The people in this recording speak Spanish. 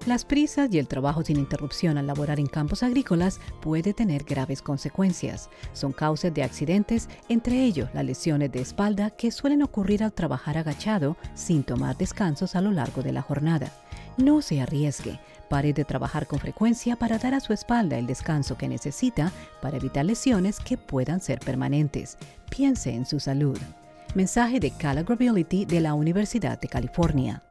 Las prisas y el trabajo sin interrupción al laborar en campos agrícolas puede tener graves consecuencias. Son causas de accidentes, entre ellos las lesiones de espalda que suelen ocurrir al trabajar agachado sin tomar descansos a lo largo de la jornada. No se arriesgue. Pare de trabajar con frecuencia para dar a su espalda el descanso que necesita para evitar lesiones que puedan ser permanentes. Piense en su salud. Mensaje de Calibre Ability de la Universidad de California.